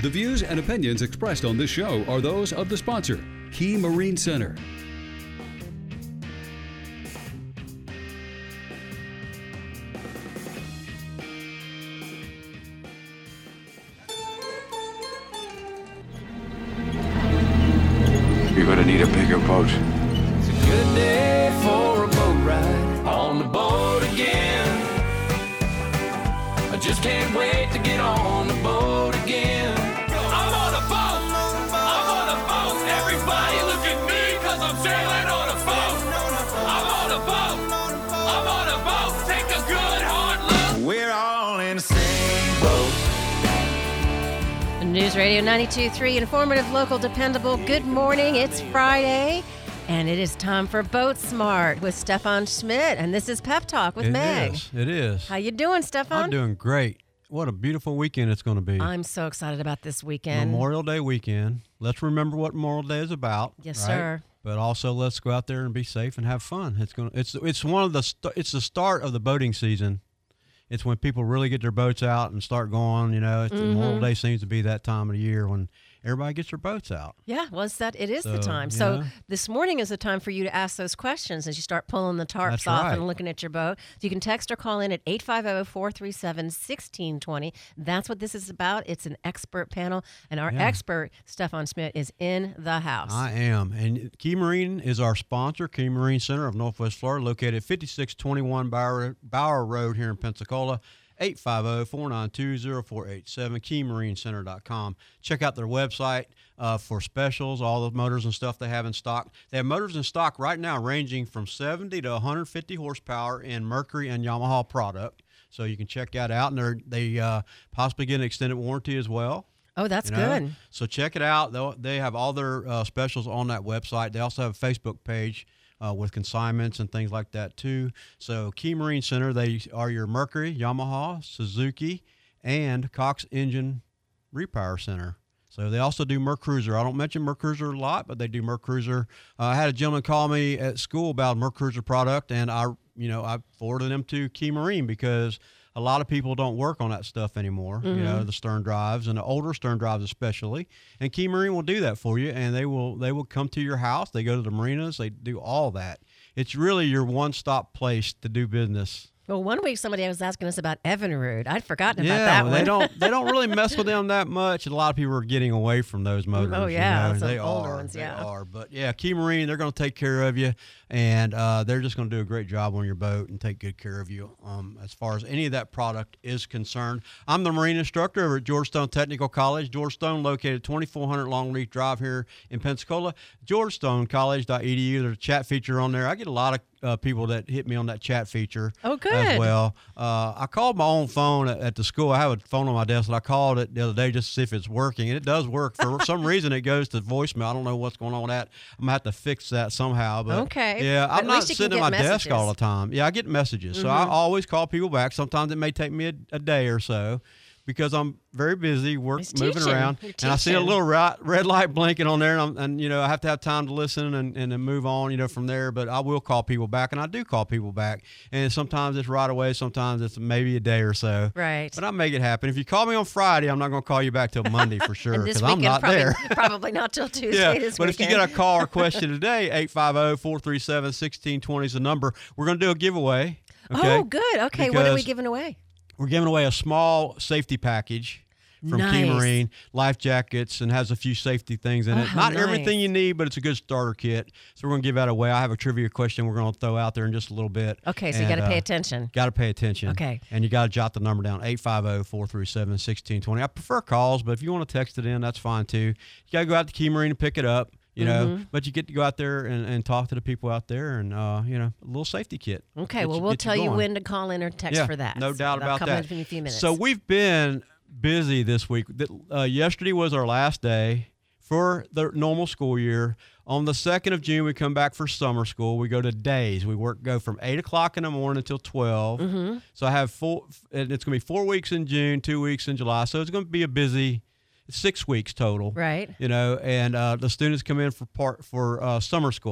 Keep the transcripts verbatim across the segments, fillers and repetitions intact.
The views and opinions expressed on this show are those of the sponsor, Key Marine Center. You're gonna need a bigger boat. It's a good day for a boat ride on the boat again. I just can't wait to get on the boat again. I'm on a boat. I'm on a boat. Everybody look at me because I'm sailing on a boat. I'm on a boat. I'm on a boat. Take a good hard look. We're all in the same boat. News Radio ninety-two point three, informative, local, dependable. Good morning. It's Friday, and it is time for Boat Smart with Stefan Schmidt, and this is Pep Talk with it Meg. Is. It is. How you doing, Stefan? I'm doing great. What a beautiful weekend it's going to be. I'm so excited about this weekend. Memorial Day weekend. Let's remember what Memorial Day is about. Yes, right? sir. But also let's go out there and be safe and have fun. It's going. To, it's it's one of the st- it's the start of the boating season. It's when people really get their boats out and start going, you know. It's, Mm-hmm. Memorial Day seems to be that time of the year when everybody gets their boats out. Yeah, well, it's that, it is So, the time. So yeah. this morning is the time for you to ask those questions as you start pulling the tarps That's off right. and looking at your boat. So you can text or call in at eight five zero, four three seven, one six two zero. That's what this is about. It's an expert panel, and our Yeah. expert, Stefan Schmidt, is in the house. I am. And Key Marine is our sponsor, Key Marine Center of Northwest Florida, located at fifty-six twenty-one Bower, Bower Road here in Pensacola. eight five zero, four nine two, zero four eight seven, key marine center dot com. Check out their website uh, for specials, all the motors and stuff they have in stock. They have motors in stock right now ranging from seventy to one hundred fifty horsepower in Mercury and Yamaha product. So you can check that out, and they're, they uh, possibly get an extended warranty as well. Oh, that's You know? good. So check it out. They'll, they have all their uh, specials on that website. They also have a Facebook page uh, with consignments and things like that too. So Key Marine Center, they are your Mercury, Yamaha, Suzuki, and Cox Engine Repower Center. So they also do Mercruiser. I don't mention Mercruiser a lot, but they do Mercruiser. Uh, I had a gentleman call me at school about a Mercruiser product, and I, you know, I forwarded them to Key Marine because a lot of people don't work on that stuff anymore, Mm-hmm. you know, the stern drives and the older stern drives especially. And Key Marine will do that for you, and they will they will come to your house. They go to the marinas. They do all that. It's really your one-stop place to do business. Well, one week somebody was asking us about Evinrude. I'd forgotten about Yeah, that well, one. they don't they don't really mess with them that much. And a lot of people are getting away from those motors. Oh, yeah, you know, some they older are. ones, they yeah. are. But yeah, Key Marine, they're going to take care of you, and uh, they're just going to do a great job on your boat and take good care of you. Um, as far as any of that product is concerned, I'm the marine instructor over at Georgetown Technical College. Georgetown, located twenty-four hundred Longreach Drive here in Pensacola. georgetown college dot e d u. There's a chat feature on there. I get a lot of uh, people that hit me on that chat feature. Oh, good. As well. Uh, I called my own phone at, at the school. I have a phone on my desk, and I called it the other day just to see if it's working, and it does work. For some reason, it goes to voicemail. I don't know what's going on with that. I'm gonna have to fix that somehow. But Okay. yeah, But at I'm not least you can sitting at get my desk all the messages. time. Yeah, I get messages, so I always call people back. Sometimes it may take me a, a day or so because I'm very busy, work He's moving teaching. around, You're and I see a teaching. little ri- red light blinking on there, and, I'm, and you know I have to have time to listen and, and then move on, you know, from there. But I will call people back, and I do call people back, and sometimes it's right away, sometimes it's maybe a day or so. Right. But I make it happen. If you call me on Friday, I'm not going to call you back till Monday for sure And this because I'm weekend, not probably, there. probably not till Tuesday Yeah, this but if you weekend. get a call or question today, eight five zero, four three seven, one six two zero is the number. We're going to do a giveaway. Okay? Oh, good. Okay, what are we Because giving away? We're giving away a small safety package from Key Nice. Marine, life jackets, and has a few safety things in Oh, it. how Not everything nice. you need, but it's a good starter kit. So we're going to give that away. I have a trivia question we're going to throw out there in just a little bit. Okay, so you got to pay attention. Got to pay attention. Okay. And you got to jot the number down, eight five zero, four three seven, one six two zero. I prefer calls, but if you want to text it in, that's fine too. You got to go out to Key Marine and pick it up. You know, Mm-hmm. but you get to go out there and, and talk to the people out there and, uh, you know, a little safety kit. Okay, Get well, you- we'll get tell you going. when to call in or text Yeah, for that. no So doubt that'll about come that. in a few minutes. So we've been busy this week. Th- Uh, yesterday was our last day for the normal school year. On the second of June, we come back for summer school. We go to days. We work go from eight o'clock in the morning until twelve. Mm-hmm. So I have four, and it's going to be four weeks in June, two weeks in July. So it's going to be a busy six weeks total. Right. You know, and uh, the students come in for part for uh, summer school.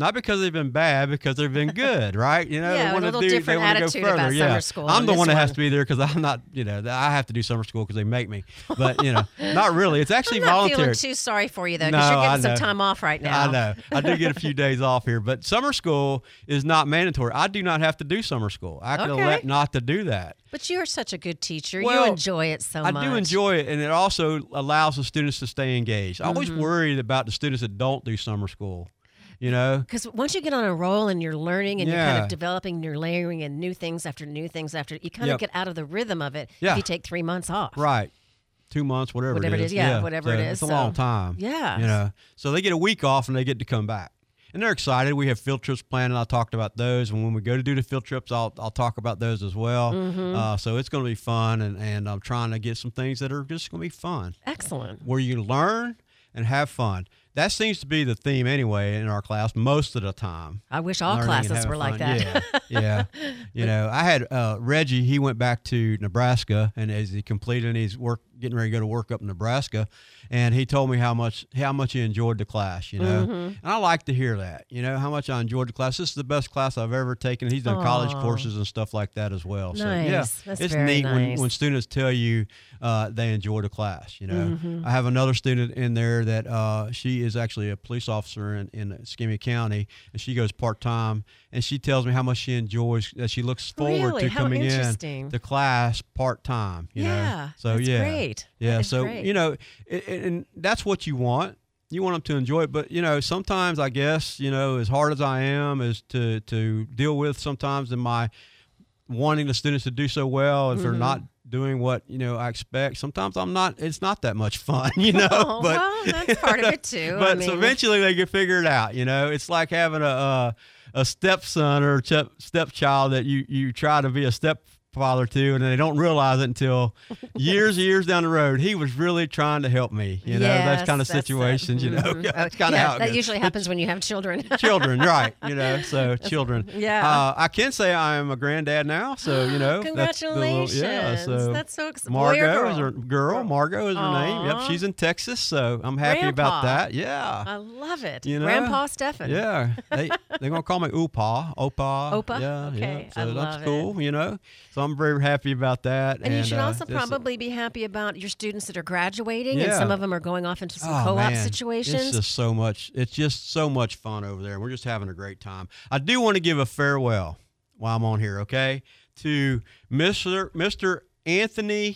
not because they've been bad, because they've been good, right? You know, Yeah, they with a want to little do, they different want to go attitude further. about yeah. summer school I'm on the this one that has one. to be there because I'm not, you know, I have to do summer school because they make me. But you know, not really. It's actually I'm not voluntary. feeling too sorry for you though, because No, you're I getting some know. time off right now. I know. I do get a few days off here, but summer school is not mandatory. I do not have to do summer school. I can Okay. elect not to do that. But you're such a good teacher. Well, you enjoy it so I much. do enjoy it, and it also allows the students to stay engaged. I always Mm-hmm. worried about the students that don't do summer school. You know, Because once you get on a roll and you're learning and you're kind Yeah. of developing and you're layering and new things after new things after, you kind Yep. of get out of the rhythm of it Yeah. if you take three months off. right? Two months, whatever, Whatever it it is. is, yeah, whatever so it is, It's a so- long time. Yeah. You know, so they get a week off and they get to come back. And they're excited. We have field trips planned, and I talked about those. And when we go to do the field trips, I'll I'll talk about those as well. Mm-hmm. Uh, so it's going to be fun, and, and I'm trying to get some things that are just going to be fun, Excellent. where you learn and have fun. That seems to be the theme anyway in our class most of the time. I wish all Learning and classes having were like fun. that. Yeah, yeah. You know, I had uh, Reggie. He went back to Nebraska, and as he completed his work, getting ready to go to work up in Nebraska, and he told me how much how much he enjoyed the class. You know, Mm-hmm. and I like to hear that. You know, how much I enjoyed the class. This is the best class I've ever taken. He's done college Aw. courses and stuff like that as well. So yeah, Nice. That's it's very neat when, nice. when students tell you uh, they enjoy the class. You know, Mm-hmm. I have another student in there that uh, she is actually a police officer in, in Escambia County, and she goes part time, and she tells me how much she enjoys that she looks forward Really? to How coming in interesting. to class part time. You Yeah, know, so that's yeah, great. yeah. That is So great. you know, it, it- and that's what you want. You want them to enjoy it, but you know, sometimes I guess you know, as hard as I am, is to to deal with sometimes in my wanting the students to do so well, if Mm-hmm. they're not doing what you know I expect. Sometimes I'm not. It's not that much fun, you know. Oh, but well, that's part of it too. I but so mean- eventually they get figured out. You know, it's like having a uh, a stepson or step stepchild that you you try to be a stepfather to, and they don't realize it until years years down the road. He was really trying to help me. You know, that's Yes, kind of that's the- situations. You know, mhm. that's Oh, kind of yeah, how it that goes. usually happens when you have children. Children, right? You know, so children. Yeah. Uh, I can say I am a granddad now, so you know. that's the little- Congratulations. yeah. So That's so exciting. Boy or Margot is girl? her girl. Margot is her name. Yep, Aw. she's in Texas, so I'm happy about Grandpa. that. Yeah. I love it. You know? Grandpa Stefan. Yeah, they they're gonna call me Opa, Opa. Opa? Yeah, Okay, yeah. So I that's love cool, you know. So I'm very happy about that. And, you should uh, also this- probably be happy about your students that are graduating, and Yeah. some of them are going off into some Oh, co-op man. situations. It's just so much. It's just so much fun over there. We're just having a great time. I do want to give a farewell while I'm on here, okay, to Mister Mister Anthony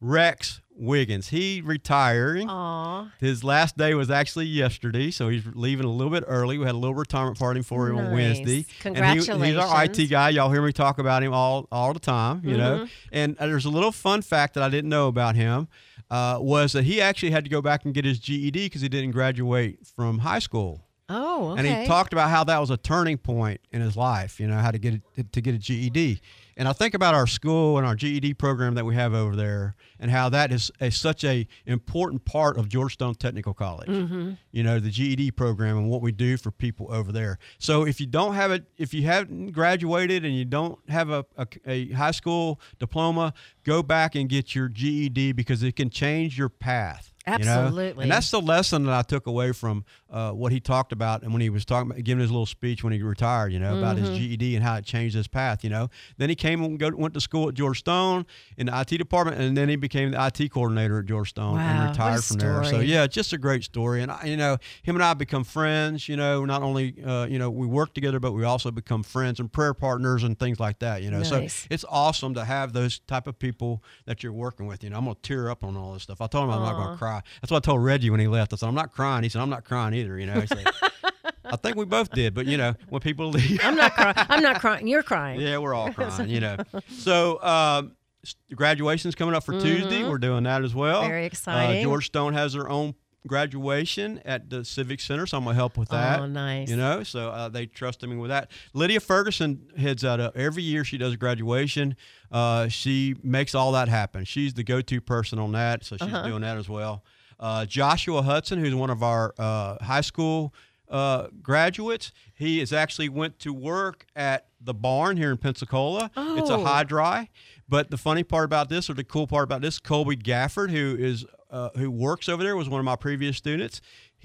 Rex Wiggins. He retiring. Aw, His last day was actually yesterday, so he's leaving a little bit early. We had a little retirement party for him on Nice. Wednesday. And he- he's our I T Congratulations. guy. Y'all hear me talk about him all, all the time, you know. Mm-hmm. And uh, there's a little fun fact that I didn't know about him uh, was that he actually had to go back and get his G E D because he didn't graduate from high school. oh, okay. And he talked about how that was a turning point in his life, you know, how to get it, to get a G E D. And I think about our school and our G E D program that we have over there, and how that is a, such a important part of Georgetown Technical College. Mm-hmm. You know, the G E D program and what we do for people over there. So if you don't have it, if you haven't graduated and you don't have a, a, a high school diploma, go back and get your G E D because it can change your path. You know? Absolutely. And that's the lesson that I took away from uh, what he talked about, and when he was talking about giving his little speech when he retired, you know, about his G E D and how it changed his path, you know. Then he came and go, went to school at Georgetown in the I T department, and then he became the I T coordinator at Georgetown Wow, and what a retired from there. So story. yeah, just a great story. And I, you know, him and I become friends. You know, not only uh, you know we work together, but we also become friends and prayer partners and things like that. You know, Nice. so it's awesome to have those type of people that you're working with. You know, I'm gonna tear up on all this stuff. I told him I'm not Aw. gonna cry. That's what I told Reggie when he left. I said I'm not crying. He said I'm not crying either. You know, he said, I think we both did, but you know, when people leave, I'm not crying. I'm not crying. You're crying. yeah, we're all crying. You know, so. Um, s- graduation's coming up for Tuesday. We're doing that as well. Mm-hmm. Very Uh, exciting. Georgetown has their own graduation at the Civic Center, so I'm gonna help with that. Oh, nice. You know, so uh, they trusted me with that. Lydia Ferguson heads out uh, every year. She does graduation. Uh, she makes all that happen. She's the go-to person on that, so she's Uh-huh. doing that as well. Uh, Joshua Hudson, who's one of our uh, high school uh, graduates, he is actually went to work at the barn here in Pensacola. It's a Oh. high dry. But the funny part about this, or the cool part about this, Colby Gafford, who is uh, who works over there, was one of my previous students. He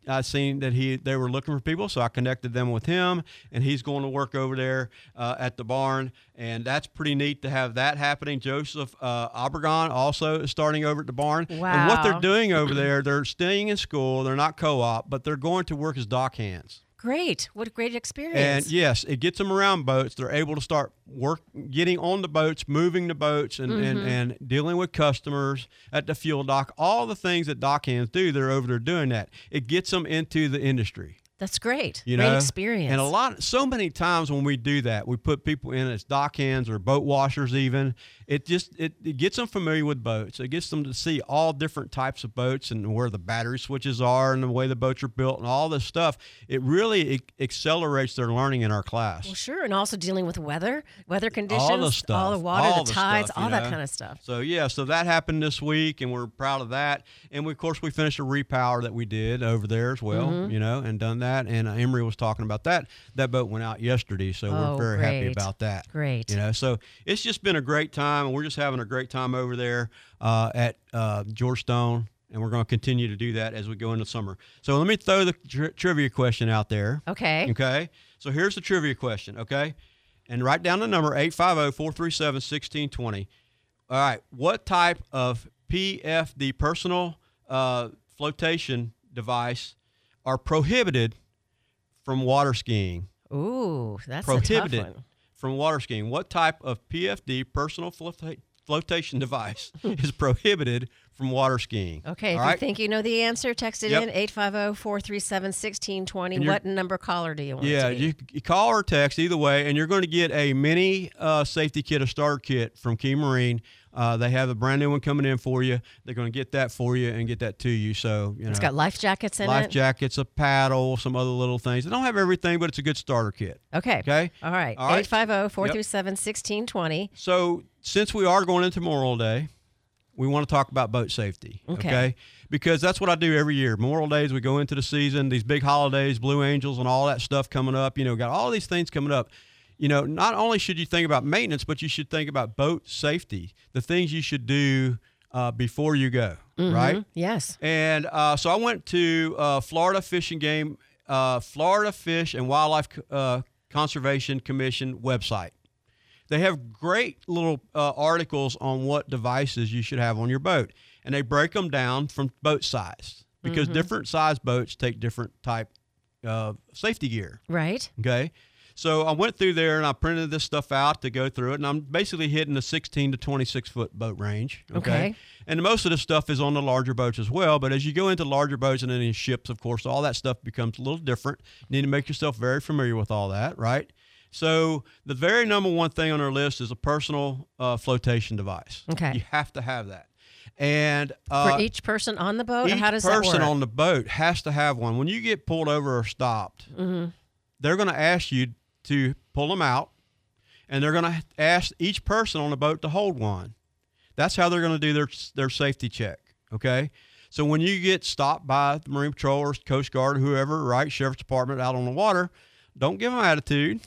I seen that he they were looking for people, so I connected them with him, and he's going to work over there uh, at the barn, and that's pretty neat to have that happening. Joseph uh, Obregon also is starting over at the barn. Wow. And what they're doing over there, they're staying in school. They're not co-op, but they're going to work as dock hands. Great. What a great experience. And yes, it gets them around boats. They're able to start work, getting on the boats, moving the boats, and, and, and dealing with customers at the fuel dock. All the things that dock hands do, they're over there doing that. It gets them into the industry. That's great. You great know? experience. And a lot, so many times when we do that, we put people in as dock hands or boat washers even. It just, it, it gets them familiar with boats. It gets them to see all different types of boats and where the battery switches are and the way the boats are built and all this stuff. It really it accelerates their learning in our class. Well, sure. And also dealing with weather, weather conditions, All the stuff. all the water, all the tides, stuff, all you that know? kind of stuff. So, yeah, so that happened this week, and we're proud of that. And, we, of course, we finished a repower that we did over there as well, Mm-hmm. you know, and done that. And uh, Emery was talking about that. That boat went out yesterday, so Oh, we're very happy great. about that. Great. You know, so it's just been a great time, and we're just having a great time over there uh, at uh, Georgestone, and we're going to continue to do that as we go into summer. So let me throw the tri- trivia question out there. Okay. Okay. So here's the trivia question, okay? And write down the number eight five zero, four three seven, one six two zero. All right. What type of P F D, personal uh, flotation device, are prohibited from water skiing? Ooh, that's Prohibited a tough one. from water skiing. What type of P F D, personal flota- flotation device, is prohibited from water skiing? Okay, if All you right? think you know the answer, text it Yep. in, eight five zero, four three seven, one six two zero. you're- What number caller do you want Yeah, it to be? you, you call or text either way, and you're going to get a mini uh, safety kit, a starter kit from Key Marine. Uh, they have a brand new one coming in for you. They're going to get that for you and get that to you. So you It's know, got life jackets in life it? jackets, a paddle, some other little things. They don't have everything, but it's a good starter kit. Okay. Okay. All right. All right. eight five zero, four three seven, one six two zero. So since we are going into Memorial Day, we want to talk about boat safety. Okay. Because that's what I do every year. Memorial Days, we go into the season, these big holidays, Blue Angels and all that stuff coming up. You know, got all these things coming up. You know, not only should you think about maintenance, but you should think about boat safety, the things you should do uh, before you go, right? Yes. And uh, so I went to uh, Florida Fish and Game, uh, Florida Fish and Wildlife uh, Conservation Commission website. They have great little uh, articles on what devices you should have on your boat, and they break them down from boat size because different size boats take different type of safety gear. Right. Okay. So I went through there and I printed this stuff out to go through it, and I'm basically hitting the sixteen to twenty-six foot boat range. Okay? Okay. And most of the stuff is on the larger boats as well. But as you go into larger boats and then in ships, of course, all that stuff becomes a little different. You need to make yourself very familiar with all that, right? So the very number one thing on our list is a personal uh, flotation device. Okay. You have to have that. And uh, For each person on the boat, or each how does that person work? on the boat has to have one. When you get pulled over or stopped, Mm-hmm. they're going to ask you to pull them out, and they're going to ask each person on the boat to hold one. That's how they're going to do their their safety check, okay? So when you get stopped by the Marine Patrol or Coast Guard, whoever, right, Sheriff's Department out on the water, don't give them attitude.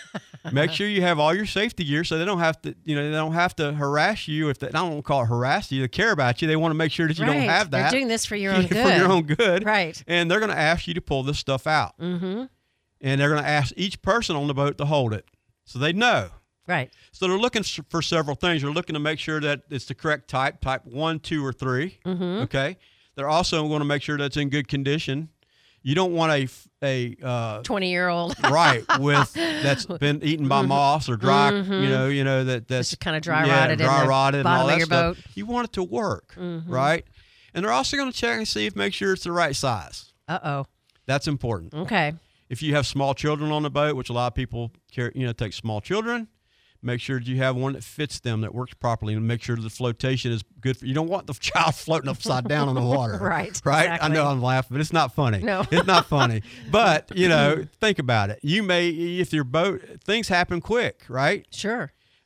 Make sure you have all your safety gear so they don't have to, you know, they don't have to harass you. If they, I don't call it harass you, they care about you. They want to make sure that you right. don't have that. They're doing this for your own for good. your own good. Right. And they're going to ask you to pull this stuff out. Mm-hmm. And they're going to ask each person on the boat to hold it so they know. Right. So they're looking s- for several things. They're looking to make sure that it's the correct type, type one, two, or three. Mm-hmm. Okay. They're also going to make sure that's in good condition. You don't want a f- a uh, twenty-year-old. right with that's been eaten by moss or dry. Mm-hmm. You know, you know that that's Just kinda dry yeah, rotted in dry the rotted and bottom all of that your stuff. boat. You want it to work, Mm-hmm. right? And they're also going to check and see if make sure it's the right size. Uh-oh. That's important. Okay. If you have small children on the boat, which a lot of people care, you know, take small children, make sure that you have one that fits them, that works properly, and make sure the flotation is good for you. Don't want the child floating upside down in the water. Right, Right. exactly. I know I'm laughing, but it's not funny. No. It's not funny. But, you know, think about it. You may, if your boat, things happen quick, right? Sure.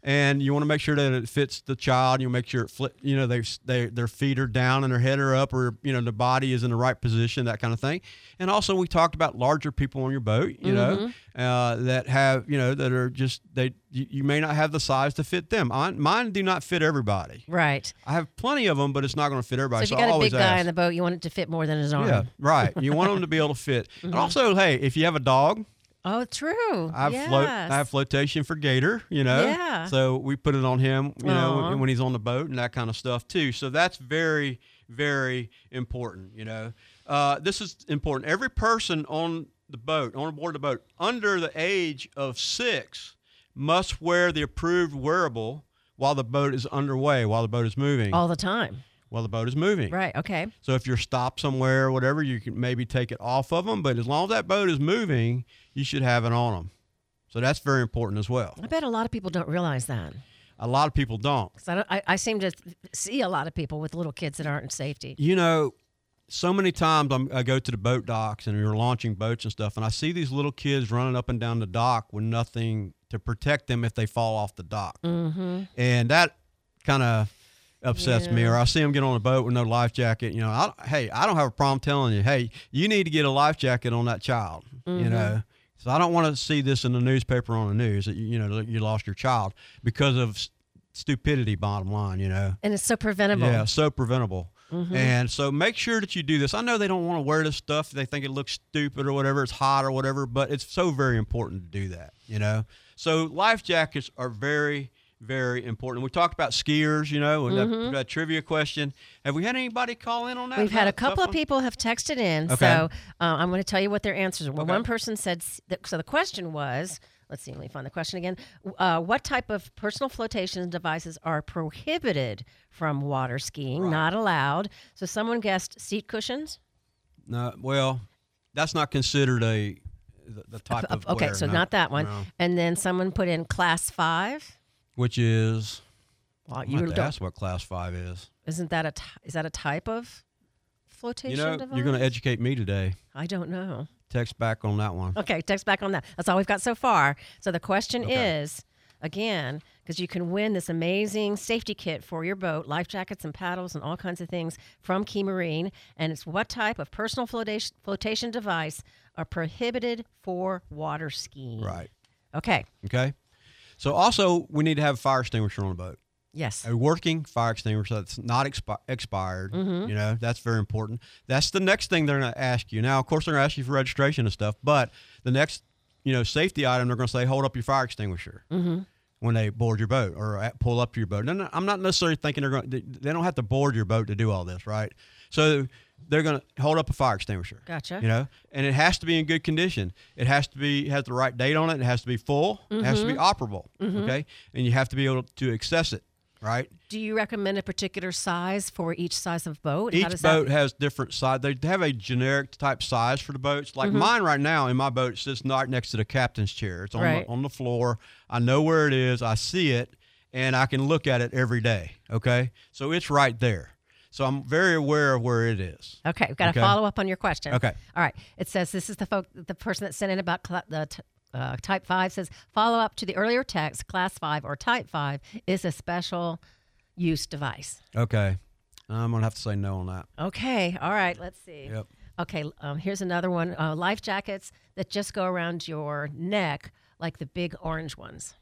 and you want to make sure that it fits the child. You make sure it flip, you know, they they their feet are down and their head are up, or you know, the body is in the right position, that kind of thing. And also, we talked about larger people on your boat, you Mm-hmm. know, uh, that have you know that are just they you, you may not have the size to fit them. Mine, mine do not fit everybody. Right. I have plenty of them, but it's not going to fit So everybody. if you So, got I a always big guy ask. in the boat, you want it to fit more than his arm. Yeah, right. You want them to be able to fit. Mm-hmm. And also, hey, if you have a dog, Oh, true. I have yes. float. I have flotation for Gator. You know. Yeah. So we put it on him. You know, Aw. when, when he's on the boat and that kind of stuff too. So that's very, very important. You know, uh, this is important. Every person on the boat, on board the boat, under the age of six, must wear the approved wearable while the boat is underway, while the boat is moving, all the time. while the boat is moving. Right. Okay. So if you're stopped somewhere or whatever, you can maybe take it off of them. But as long as that boat is moving, you should have it on them. So that's very important as well. I bet a lot of people don't realize that. A lot of people don't. 'Cause I, don't, I, I seem to see a lot of people with little kids that aren't in safety. You know, so many times I'm, I go to the boat docks and you're launching boats and stuff, and I see these little kids running up and down the dock with nothing to protect them if they fall off the dock. Mm-hmm. And that kind of upsets me. Yeah. Or I see them get on a boat with no life jacket. You know, I, hey, I don't have a problem telling you, hey, you need to get a life jacket on that child. Mm-hmm. You know, so I don't want to see this in the newspaper on the news that you, you know that you lost your child because of s- stupidity. Bottom line, you know. And it's so preventable. Yeah, so preventable. Mm-hmm. And so make sure that you do this. I know they don't want to wear this stuff. They think it looks stupid or whatever. It's hot or whatever, but it's so very important to do that, you know. So life jackets are very, very important. We talked about skiers, you know, and Mm-hmm. that, that trivia question. Have we had anybody call in on that? We've had a That tough couple of one? people have texted in, Okay. so uh, I'm going to tell you what their answers were. Okay. One person said, s- that, so the question was, let's see, let me find the question again. Uh, what type of personal flotation devices are prohibited from water skiing, Right. not allowed? So someone guessed seat cushions. No, well, that's not considered a the, the type of Okay, wear, so no, not that one. no. And then someone put in class five. Which is, Well, I'm you going to don't, ask what class five is. isn't that a t- is that a type of flotation You know, device? you're going to educate me today. I don't know. Text back on that one. Okay, text back on that. That's all we've got so far. So the question Okay. is, again, because you can win this amazing safety kit for your boat, life jackets and paddles and all kinds of things from Key Marine. And it's what type of personal flotation, flotation device are prohibited for water skiing? Right. Okay. Okay. So also we need to have a fire extinguisher on the boat. Yes. A working fire extinguisher that's not expi- expired. Mm-hmm. You know, that's very important. That's the next thing they're going to ask you. Now, of course, they're going to ask you for registration and stuff, but the next, you know, safety item, they're going to say, hold up your fire extinguisher Mm-hmm. when they board your boat or at, pull up to your boat. No, no, I'm not necessarily thinking they're going. They, they don't have to board your boat to do all this, right? So they're going to hold up a fire extinguisher. Gotcha. You know, and it has to be in good condition. It has to be has the right date on it. It has to be full. It has to be operable. Okay, and you have to be able to access it. Right. Do you recommend a particular size for each size of boat? How Each does boat that? has different size. They have a generic type size for the boats. Like mine right now in my boat sits right next to the captain's chair. It's on Right. the, on the floor. I know where it is. I see it, and I can look at it every day. Okay, so it's right there. So I'm very aware of where it is. Okay, we've got to Okay. follow up on your question. Okay. All right. It says this is the folk, the person that sent in about cl- the t- uh, type five says follow up to the earlier text. Class five or type five is a special use device. Okay, I'm gonna have to say no on that. Okay. All right. Let's see. Yep. Okay. Um, here's another one. Uh, life jackets that just go around your neck, like the big orange ones.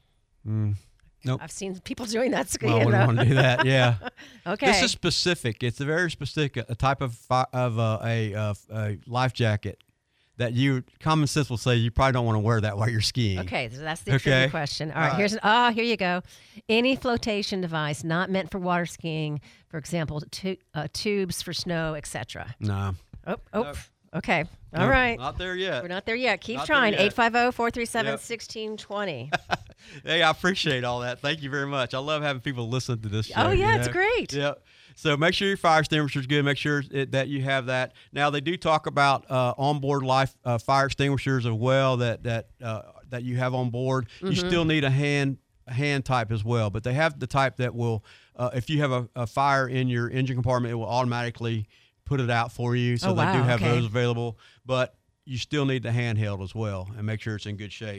Nope. I've seen people doing that. Well, I you wouldn't know. want to do that. Yeah. Okay. This is specific. It's a very specific a type of fi- of uh, a, uh, a life jacket that you common sense will say you probably don't want to wear that while you're skiing. Okay, so that's the Okay. trivia question. All right, All here's an, ah, here you go. Any flotation device not meant for water skiing, for example, tu- uh, tubes for snow, et cetera. No. Oh, oh, Nope. okay. All Nope, right. Not there yet. We're not there yet. Keep Not there trying. yet. eight five zero, four three seven, Yep. one six two zero. Hey, I appreciate all that. Thank you very much. I love having people listen to this show. Oh, yeah, you it's know? great. Yep. So make sure your fire extinguisher is good. Make sure it, that you have that. Now they do talk about uh, onboard life uh, fire extinguishers as well that that uh, that you have on board. Mm-hmm. You still need a hand a hand type as well, but they have the type that will, uh, if you have a, a fire in your engine compartment, it will automatically put it out for you. So Oh, they do wow, have okay. those available, but you still need the handheld as well, and make sure it's in good shape.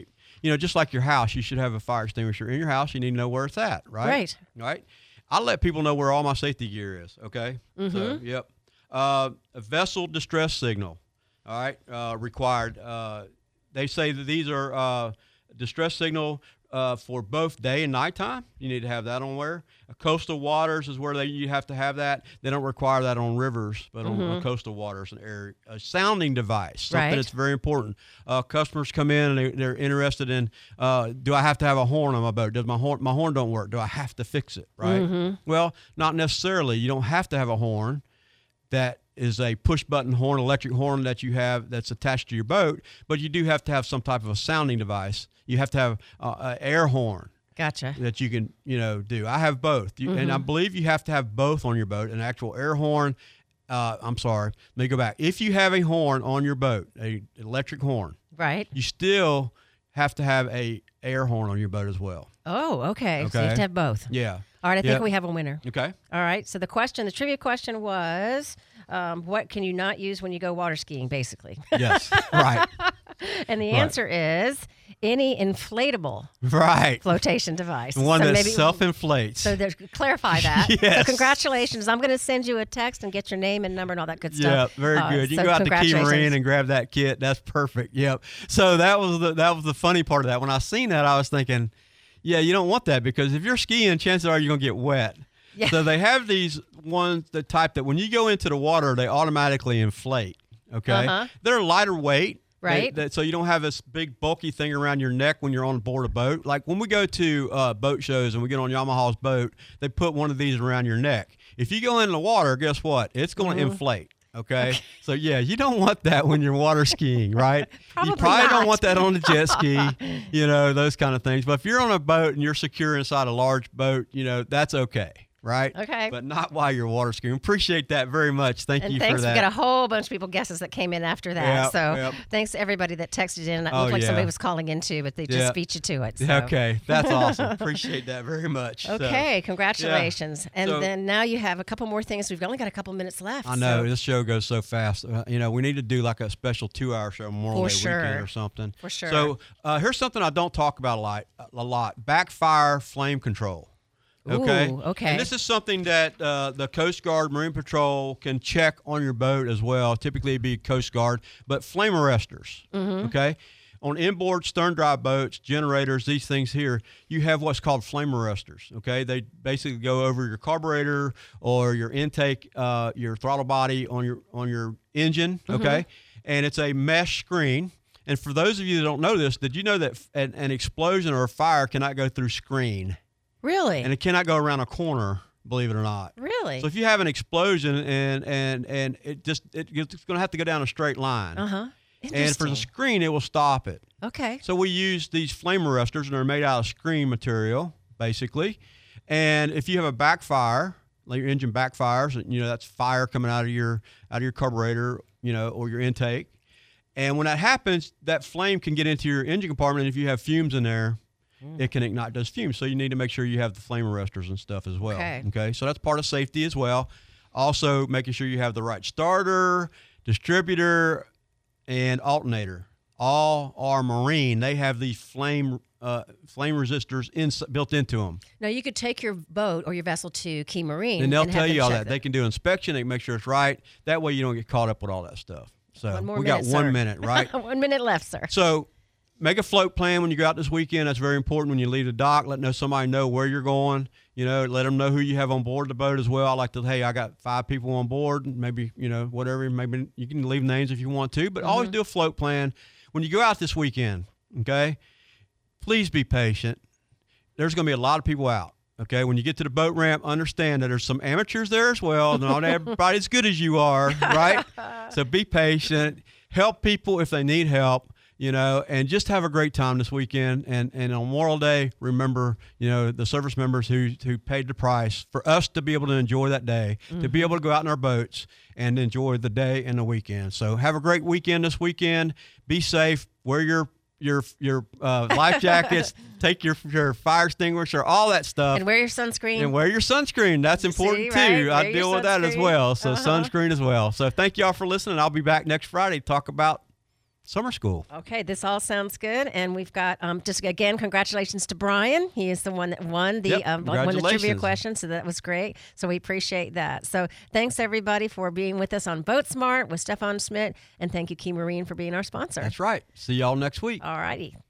you know, just like your house, you should have a fire extinguisher in your house. You need to know where it's at, right? Right. Right. I let people know where all my safety gear is. Okay. Mm-hmm. So, yep. Uh, a vessel distress signal. All right. Uh, required. Uh, they say that these are uh, distress signal uh, for both day and nighttime. You need to have that on where. Uh, coastal waters is where they you have to have that. They don't require that on rivers, but on, Mm-hmm. on coastal waters and area. A sounding device, something Right. that's very important. Uh, customers come in and they, they're interested in, uh, do I have to have a horn on my boat? Does my horn my horn don't work? Do I have to fix it? Right? Mm-hmm. Well, not necessarily. You don't have to have a horn that is a push button horn, electric horn that you have that's attached to your boat, but you do have to have some type of a sounding device. You have to have uh, an air horn Gotcha. that you can, you know, do. I have both. You, And I believe you have to have both on your boat, an actual air horn. Uh, I'm sorry. Let me go back. If you have a horn on your boat, a electric horn, Right. you still have to have a air horn on your boat as well. Oh, okay. So you have Okay. to have both. Yeah. All right. I think Yep. we have a winner. Okay. All right. So the question, the trivia question was, um, what can you not use when you go water skiing, basically? Yes. Right. And the Right. answer is any inflatable Right. flotation device. One So that maybe- self-inflates. So there's, clarify that. Yes. So congratulations. I'm going to send you a text and get your name and number and all that good Yeah, stuff. very Uh, good. You so can go out to Key congratulations. Marine and grab that kit. That's perfect. Yep. So that was the that was the funny part of that. When I seen that, I was thinking, yeah, you don't want that because if you're skiing, chances are you're gonna get wet. Yeah. So they have these ones, the type that when you go into the water, they automatically inflate. Okay. Uh-huh. They're lighter weight. They- Right. that- so you don't have this big bulky thing around your neck when you're on board a boat. Like when we go to uh, boat shows and we get on Yamaha's boat, they put one of these around your neck. If you go in the water, guess what? It's going to Mm-hmm. inflate. Okay? So yeah, you don't want that when you're water skiing, right? Probably you probably not. don't want that on a jet ski, you know, those kind of things. But if you're on a boat and you're secure inside a large boat, you know, that's okay. Right? Okay. But not while you're water skiing. Appreciate that very much. Thank And you thanks. for We that. got a whole bunch of people guesses that came in after that. Yep, so yep. thanks to everybody that texted in. It Oh, looked like yeah. somebody was calling in too, but they just Yeah. beat you to it. So. Okay, that's awesome. Appreciate that very much. So, Okay, congratulations. And So- then now you have a couple more things. We've only got a couple minutes left. I know so- this show goes so fast. Uh, you know, we need to do like a special two-hour show, Memorial For Day sure. weekend or something. For sure. So uh, here's something I don't talk about a lot. A lot. Backfire flame control. Okay. Ooh, okay. And this is something that uh, the Coast Guard, Marine Patrol can check on your boat as well. Typically, it'd be Coast Guard, but flame arresters. Mm-hmm. Okay. On inboard stern drive boats, generators, these things here, you have what's called flame arresters. Okay, they basically go over your carburetor or your intake, uh, your throttle body on your on your engine. Okay, and it's a mesh screen. And for those of you that don't know this, did you know that f- an, an explosion or a fire cannot go through screen, Really? and it cannot go around a corner? Believe it or not. really? So if you have an explosion and and and it just it, it's going to have to go down a straight line. uh huh. And for the screen, it will stop it. Okay. So we use these flame arresters, and they're made out of screen material, basically. And if you have a backfire, like your engine backfires, you know that's fire coming out of your out of your carburetor, you know, or your intake. And when that happens, that flame can get into your engine compartment. And if you have fumes in there, it can ignite those fumes. So you need to make sure you have the flame arresters and stuff as well. Okay. Okay. So that's part of safety as well. Also, making sure you have the right starter, distributor, and alternator. All are marine. They have these flame uh, flame resistors in, built into them. Now you could take your boat or your vessel to Key Marine, And they'll have tell them you all check that. They can do inspection. They can make sure it's right. That way you don't get caught up with all that stuff. So One more we minute, got one sir. minute, right? One minute left, sir. So make a float plan when you go out this weekend. That's very important when you leave the dock. Let know somebody know where you're going. You know, let them know who you have on board the boat as well. I like to, hey, I got five people on board. Maybe, you know, whatever. Maybe you can leave names if you want to, but always do a float plan. When you go out this weekend, okay, please be patient. There's going to be a lot of people out. Okay, when you get to the boat ramp, understand that there's some amateurs there as well. Not everybody as good as you are, right? So be patient. Help people if they need help, you know, and just have a great time this weekend. And, and on Memorial Day, remember, you know, the service members who, who paid the price for us to be able to enjoy that day, mm-hmm. to be able to go out in our boats and enjoy the day and the weekend. So have a great weekend this weekend. Be safe. Wear your your your uh, life jackets. Take your your fire extinguisher. All that stuff. And wear your sunscreen. And wear your sunscreen. That's important See, right? too. Wear I your deal with that as sunscreen. well. So Uh-huh. sunscreen as well. So thank y'all for listening. I'll be back next Friday to talk about summer school. Okay, this all sounds good, and we've got um, just again congratulations to Brian. He is the one that won the Yep, um, won the trivia congratulations. question, so that was great. So we appreciate that. So thanks everybody for being with us on Boat Smart with Stefan Schmidt, and thank you Key Marine for being our sponsor. That's right. See y'all next week. All righty.